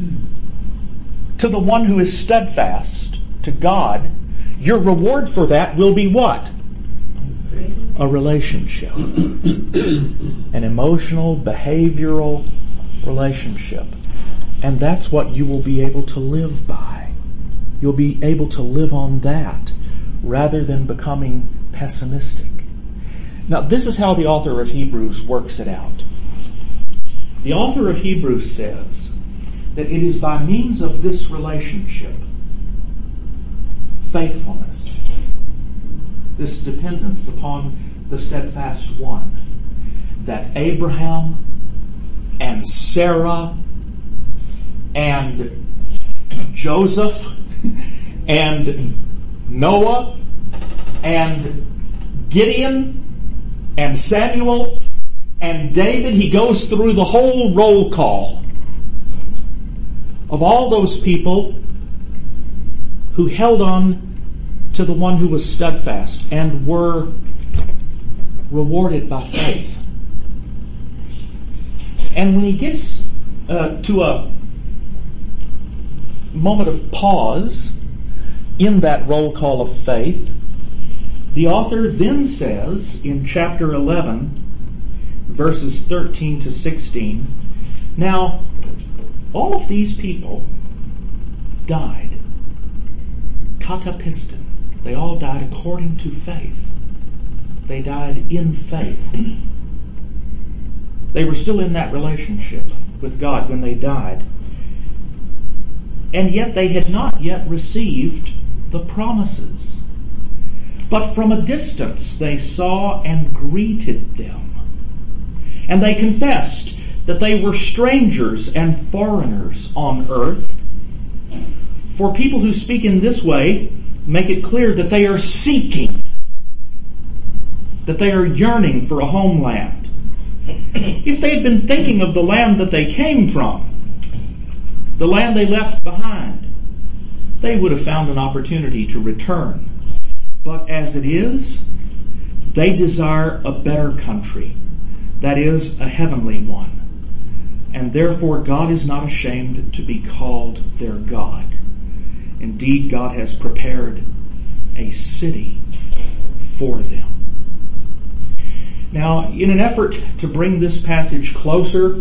to the one who is steadfast, to God, your reward for that will be what? A relationship. An emotional, behavioral relationship. And that's what you will be able to live by. You'll be able to live on that rather than becoming pessimistic. Now, this is how the author of Hebrews works it out. The author of Hebrews says that it is by means of this relationship, faithfulness, this dependence upon the steadfast one, that Abraham and Sarah and Joseph and Noah and Gideon and Samuel and David, he goes through the whole roll call of all those people who held on to the one who was steadfast and were rewarded by faith. And when he gets uh, to a moment of pause in that roll call of faith, the author then says in chapter eleven, verses thirteen to sixteen, now, all of these people died. Katapiston. They all died according to faith. They died in faith. They were still in that relationship with God when they died. And yet they had not yet received the promises. But from a distance they saw and greeted them. And they confessed that they were strangers and foreigners on earth. For people who speak in this way make it clear that they are seeking, that they are yearning for a homeland. If they had been thinking of the land that they came from, the land they left behind, they would have found an opportunity to return. But as it is, they desire a better country, that is, a heavenly one. And therefore God is not ashamed to be called their God. Indeed, God has prepared a city for them. Now, in an effort to bring this passage closer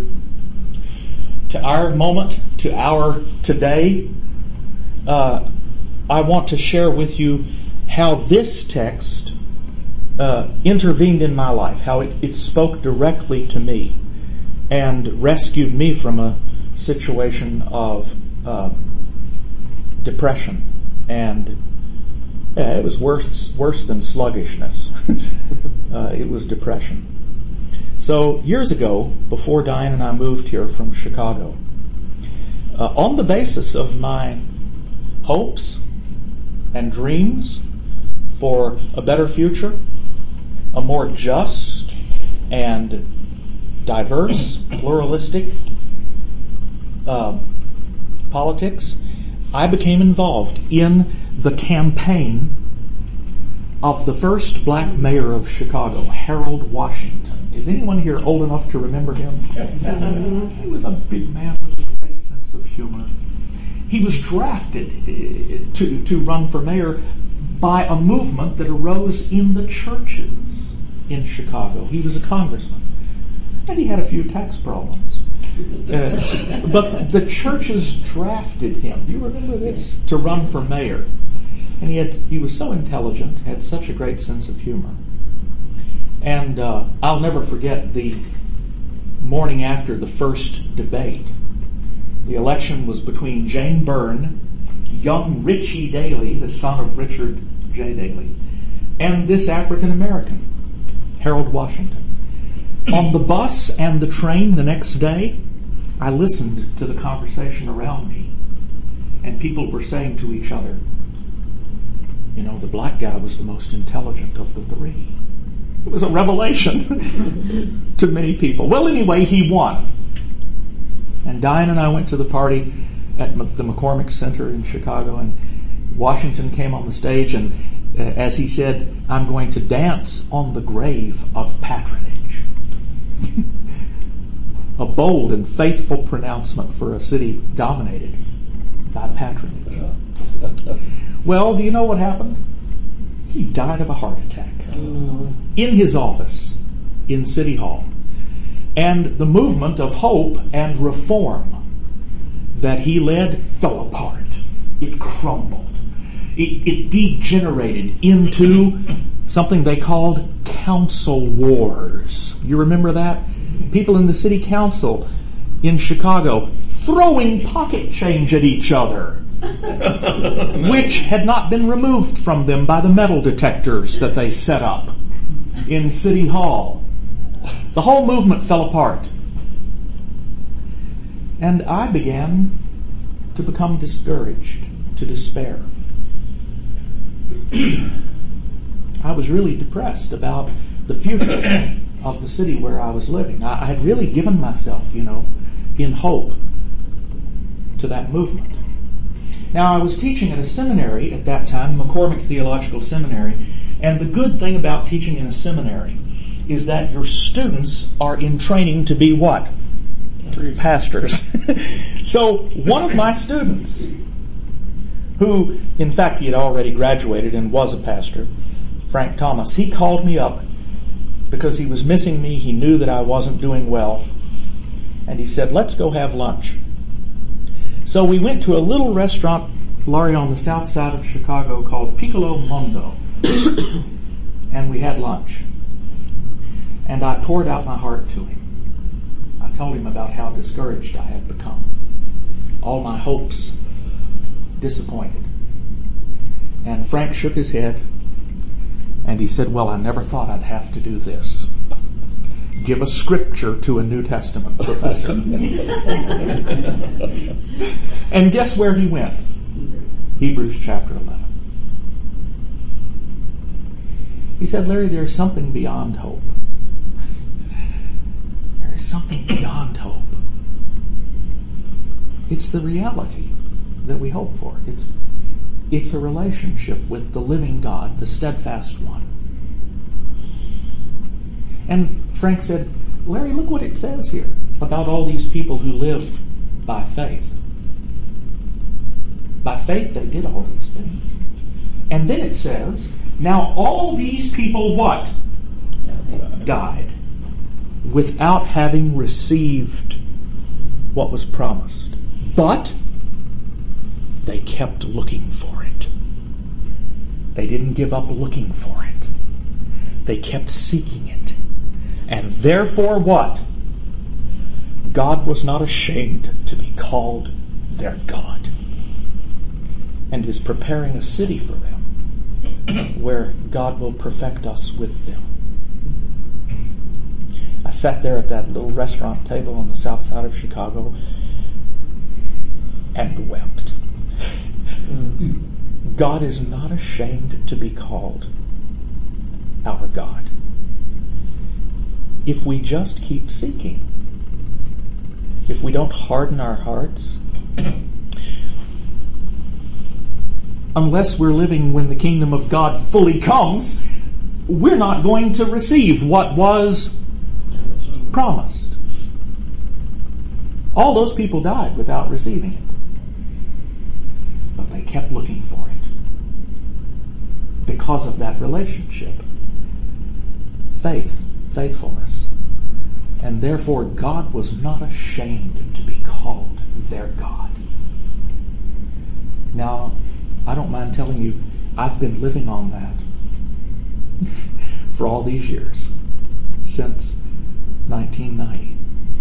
to our moment, to our today, uh, I want to share with you how this text uh, intervened in my life, how it, it spoke directly to me and rescued me from a situation of uh, depression. And yeah, it was worse worse than sluggishness. uh, it was depression. So years ago, before Diane and I moved here from Chicago, uh, on the basis of my hopes and dreams for a better future, a more just and diverse, pluralistic uh, politics, I became involved in the campaign of the first black mayor of Chicago, Harold Washington. Is anyone here old enough to remember him? He was a big man with a great sense of humor. He was drafted to, to run for mayor by a movement that arose in the churches in Chicago. He was a congressman. And he had a few tax problems. Uh, but the churches drafted him. Do you remember this? To run for mayor. And he had, he was so intelligent, had such a great sense of humor. And uh, I'll never forget the morning after the first debate. The election was between Jane Byrne, young Richie Daley, the son of Richard J. Daley, and this African American, Harold Washington. On the bus and the train the next day, I listened to the conversation around me, and people were saying to each other, you know, the black guy was the most intelligent of the three. It was a revelation to many people. Well, anyway, he won. And Diane and I went to the party at the McCormick Center in Chicago, and Washington came on the stage, and uh, as he said, I'm going to dance on the grave of patronage. A bold and faithful pronouncement for a city dominated by patronage. Well, do you know what happened? He died of a heart attack in his office in City Hall. And the movement of hope and reform that he led fell apart. It crumbled. It, it degenerated into something they called council wars. You remember that? People in the city council in Chicago throwing pocket change at each other, which had not been removed from them by the metal detectors that they set up in City Hall. The whole movement fell apart. And I began to become discouraged, to despair. I was really depressed about the future of the city where I was living. I, I had really given myself, you know, in hope to that movement. Now, I was teaching at a seminary at that time, McCormick Theological Seminary, and the good thing about teaching in a seminary is that your students are in training to be what? Pastors. So one of my students, who, in fact, he had already graduated and was a pastor, Frank Thomas, he called me up because he was missing me. He knew that I wasn't doing well. And he said, let's go have lunch. So we went to a little restaurant, Laurie, on the south side of Chicago called Piccolo Mondo. And we had lunch. And I poured out my heart to him. I told him about how discouraged I had become. All my hopes disappointed. And Frank shook his head and he said, well, I never thought I'd have to do this. Give a scripture to a New Testament professor. And guess where he went? Hebrews chapter eleven. He said, Larry, there's something beyond hope. There is something beyond hope. It's the reality that we hope for. It's it's a relationship with the living God, the steadfast one. And Frank said, Larry, look what it says here about all these people who lived by faith. By faith they did all these things. And then it says, now all these people what? Died without having received what was promised. But they kept looking for it. They didn't give up looking for it. They kept seeking it. And therefore what? God was not ashamed to be called their God, and is preparing a city for them where God will perfect us with them. I sat there at that little restaurant table on the south side of Chicago and wept. God is not ashamed to be called our God. If we just keep seeking, if we don't harden our hearts, unless we're living when the kingdom of God fully comes, we're not going to receive what was promised. All those people died without receiving it. But they kept looking for it because of that relationship. Faith, faithfulness. And therefore God was not ashamed to be called their God. Now, I don't mind telling you, I've been living on that for all these years, since nineteen ninety.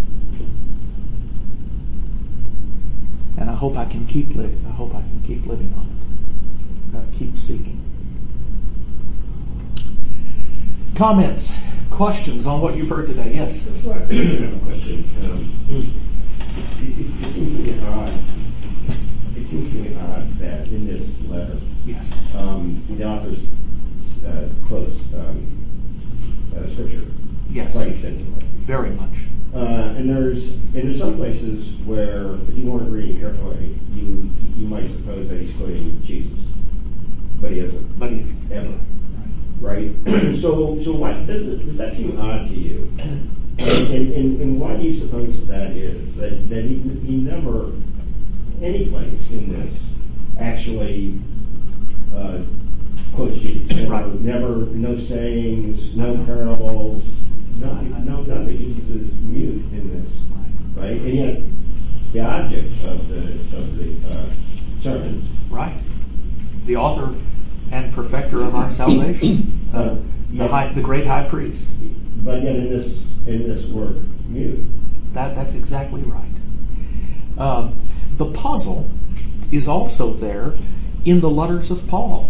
And I hope I can keep living. I hope I can keep living on it. Uh, keep seeking. Comments, questions on what you've heard today? Yes. So I have a question. Um, it, it, it seems to me odd. It seems to me odd that in this letter, yes, um, the author uh, quotes um, uh, scripture Yes. quite extensively. Very much. Uh, and there's and there's some places where, if you weren't reading carefully, you you might suppose that he's quoting Jesus, but he isn't. But he is. Ever. Right? so so why does it, does that seem odd to you? And, and, and why do you suppose that is? That that he, he never, any place in this, actually uh, quotes Jesus. Never, Right. never, no sayings, no parables, no, no, nothing. Jesus is mute in this, right? And yet, the object of the of the uh, sermon, Right. The author and perfecter of our salvation, uh, the high, the great high priest. but yet in this in this work, mute. That that's exactly right. Uh, the puzzle is also there in the letters of Paul.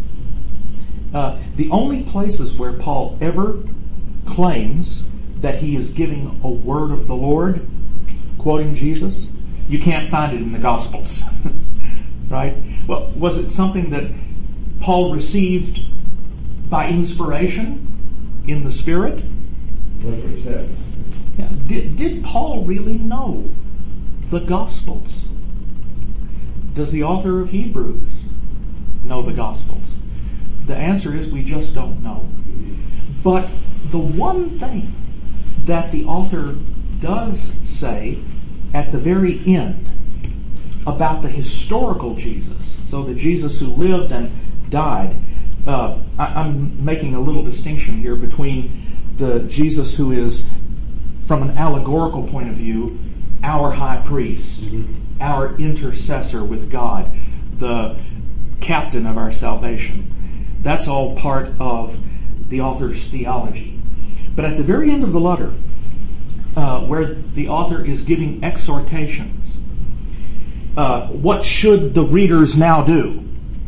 Uh, the only places where Paul ever claims that he is giving a word of the Lord, quoting Jesus, you can't find it in the Gospels. Right? Well, was it something that Paul received by inspiration in the Spirit? Look what he says. Yeah. Did, did Paul really know the Gospels? Does the author of Hebrews know the Gospels? The answer is we just don't know. But the one thing that the author does say at the very end about the historical Jesus, so the Jesus who lived and died, uh, I, I'm making a little distinction here between the Jesus who is, from an allegorical point of view, our high priest, mm-hmm. our intercessor with God, the captain of our salvation. That's all part of the author's theology. But at the very end of the letter, uh, where the author is giving exhortations, uh, what should the readers now do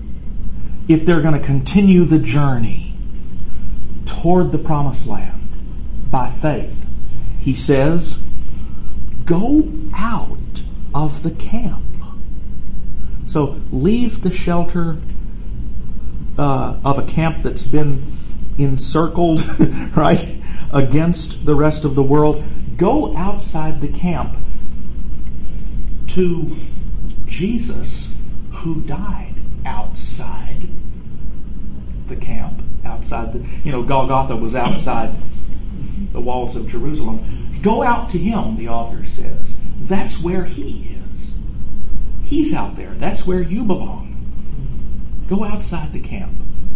if they're going to continue the journey toward the promised land by faith? He says, go out of the camp. So leave the shelter uh, of a camp that's been encircled, right, against the rest of the world. Go outside the camp to Jesus who died outside the camp, outside the, you know, Golgotha was outside the walls of Jerusalem. Go out to him, the author says. That's where he is. He's out there. That's where you belong. Go outside the camp.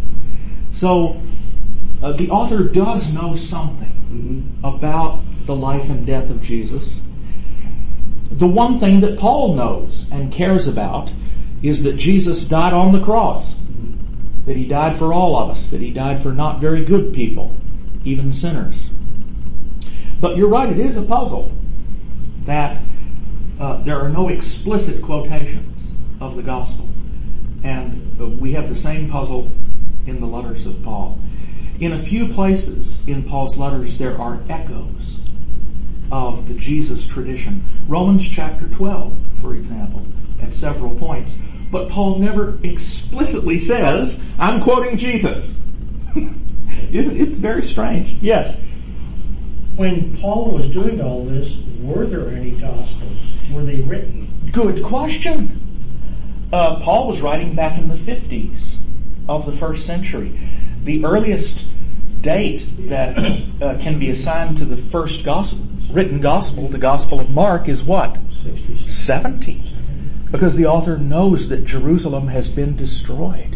So, uh, the author does know something mm-hmm. about the life and death of Jesus. The one thing that Paul knows and cares about is that Jesus died on the cross. That he died for all of us. That he died for not very good people, even sinners. But you're right, it is a puzzle that uh, there are no explicit quotations of the gospel. And uh, we have the same puzzle in the letters of Paul. In a few places in Paul's letters, there are echoes of the Jesus tradition. Romans chapter twelve, for example, at several points. But Paul never explicitly says, I'm quoting Jesus. Isn't it very strange? Yes. When Paul was doing all this, were there any Gospels? Were they written? Good question. Uh, Paul was writing back in the fifties of the first century. The earliest date that uh, can be assigned to the first gospel, written gospel, the Gospel of Mark, is what? seventy. Because the author knows that Jerusalem has been destroyed.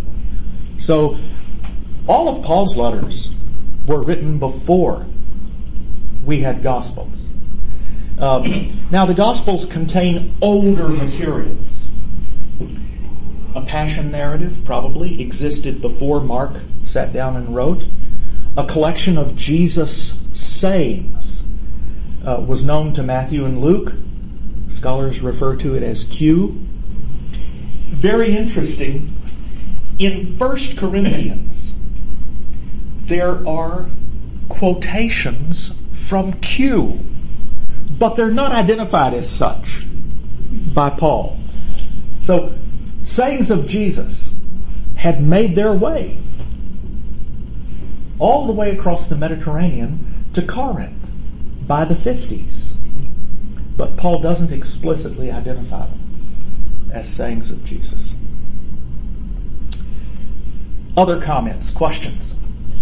So, all of Paul's letters were written before we had Gospels. Um, now, the Gospels contain older materials. A passion narrative probably existed before Mark sat down and wrote. A collection of Jesus' sayings uh, was known to Matthew and Luke. Scholars refer to it as Q. Very interesting. In First Corinthians, there are quotations from Q, but they're not identified as such by Paul. So, sayings of Jesus had made their way all the way across the Mediterranean to Corinth by the fifties. But Paul doesn't explicitly identify them as sayings of Jesus. Other comments, questions?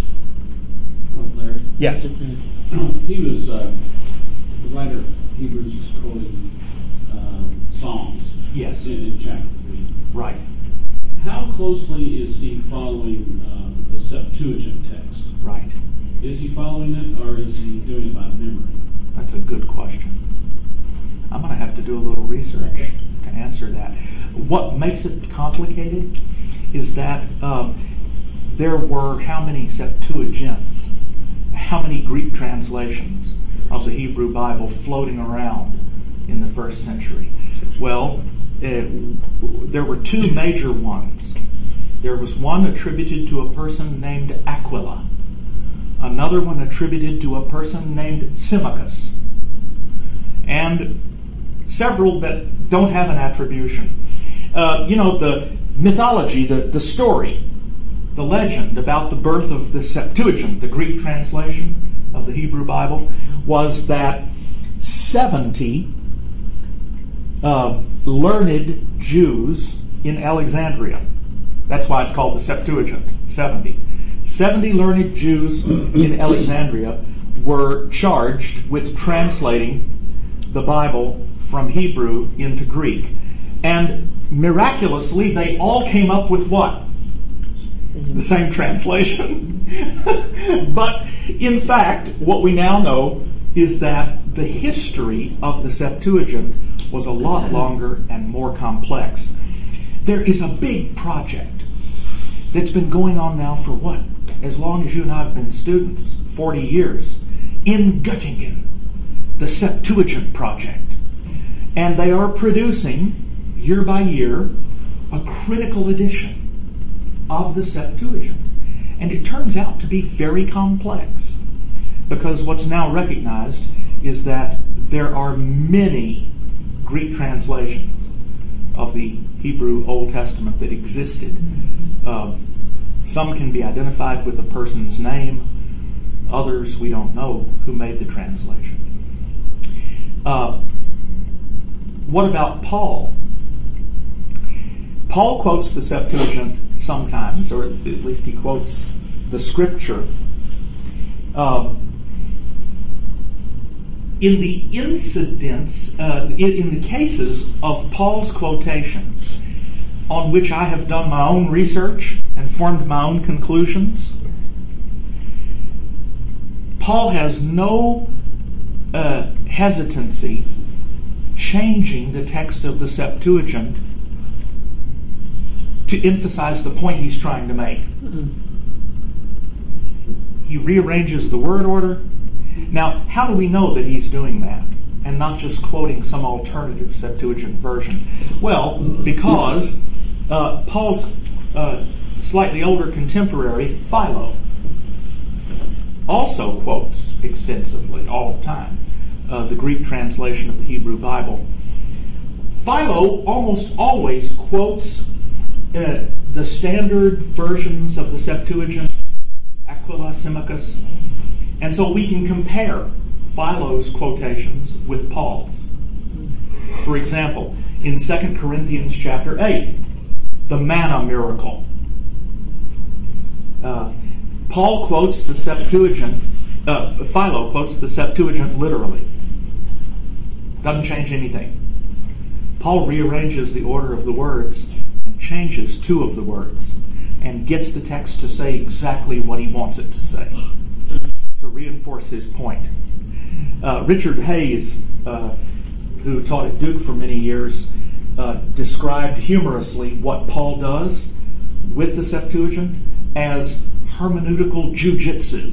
Oh, Larry? Yes. He was, uh, the writer of Hebrews was quoting um, Psalms. Yes. In, in chapter three. Right. How closely is he following uh, the Septuagint text? Right. Is he following it, or is he doing it by memory? That's a good question. I'm going to have to do a little research to answer that. What makes it complicated is that um, there were how many Septuagints, how many Greek translations of the Hebrew Bible floating around in the first century? Well, uh, there were two major ones. There was one attributed to a person named Aquila, another one attributed to a person named Symmachus, and several that don't have an attribution. Uh, you know, the mythology, the, the story, the legend about the birth of the Septuagint, the Greek translation of the Hebrew Bible, was that seventy uh, learned Jews in Alexandria, that's why it's called the Septuagint, seventy. seventy learned Jews in Alexandria were charged with translating the Bible from Hebrew into Greek. And miraculously, they all came up with what? The same translation. But in fact, what we now know is that the history of the Septuagint was a lot longer and more complex. There is a big project that's been going on now for what? As long as you and I have been students, forty years, in Göttingen, the Septuagint Project. And they are producing, year by year, a critical edition of the Septuagint. And it turns out to be very complex, because what's now recognized is that there are many Greek translations of the Hebrew Old Testament that existed. Uh, some can be identified with a person's name. Others we don't know who made the translation. Uh, what about Paul? Paul quotes the Septuagint sometimes, or at least he quotes the scripture. Uh, in the incidents, uh, in, in the cases of Paul's quotations, on which I have done my own research and formed my own conclusions, Paul has no uh, hesitancy changing the text of the Septuagint to emphasize the point he's trying to make. Mm-hmm. He rearranges the word order. Now, how do we know that he's doing that and not just quoting some alternative Septuagint version? Well, because uh, Paul's uh, slightly older contemporary, Philo, also quotes extensively all the time uh, the Greek translation of the Hebrew Bible. Philo almost always quotes uh, the standard versions of the Septuagint, Aquila, Symmachus, and so we can compare Philo's quotations with Paul's. For example, in Second Corinthians chapter eight, the manna miracle, uh, Paul quotes the Septuagint, uh, Philo quotes the Septuagint literally. Doesn't change anything. Paul rearranges the order of the words and changes two of the words and gets the text to say exactly what he wants it to say to reinforce his point. Uh, Richard Hayes, uh, who taught at Duke for many years, uh, described humorously what Paul does with the Septuagint as hermeneutical jujitsu.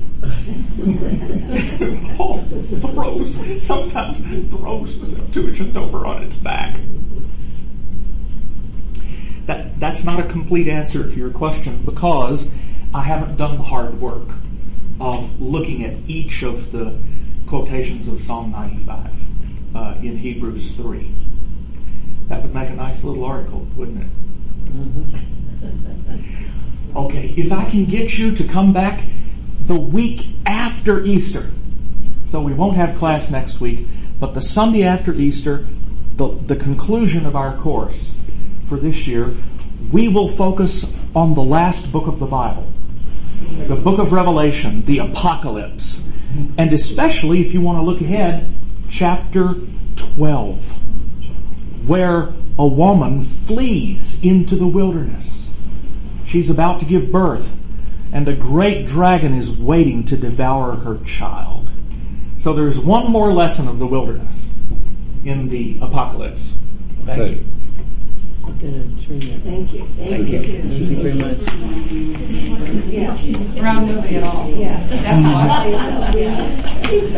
Paul throws, sometimes throws the Septuagint over on its back. That, that's not a complete answer to your question, because I haven't done the hard work of looking at each of the quotations of Psalm ninety-five uh, in Hebrews three. That would make a nice little article, wouldn't it? Mm-hmm. Okay, if I can get you to come back the week after Easter, So we won't have class next week, but the Sunday after Easter, the, the conclusion of our course for this year, we will focus on the last book of the Bible, the book of Revelation, the Apocalypse, and especially if you want to look ahead, chapter twelve, where a woman flees into the wilderness. She's about to give birth, and a great dragon is waiting to devour her child. So there's one more lesson of the wilderness in the Apocalypse. Thank Good. you. I'm gonna turn that. Thank you. Thank you. Thank you very much. Yeah. Around nobody at all. Yeah. That's how I feel. Yeah.